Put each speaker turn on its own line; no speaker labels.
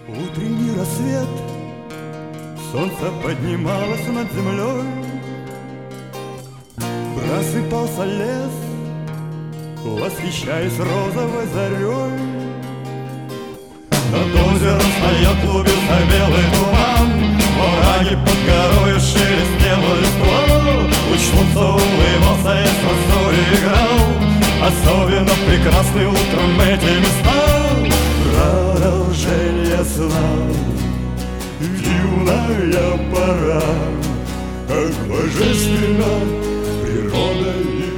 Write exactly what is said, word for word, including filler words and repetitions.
Утренний рассвет, солнце поднималось над землей, просыпался лес, восхищаясь розовой зарей. Над озером стоял, клубился белый туман, овраги под горою шелестел листва. Луч солнца улыбался и с росой играл, особенно прекрасны утром эти места. Продолжение сна, юная пора, как божественно природа и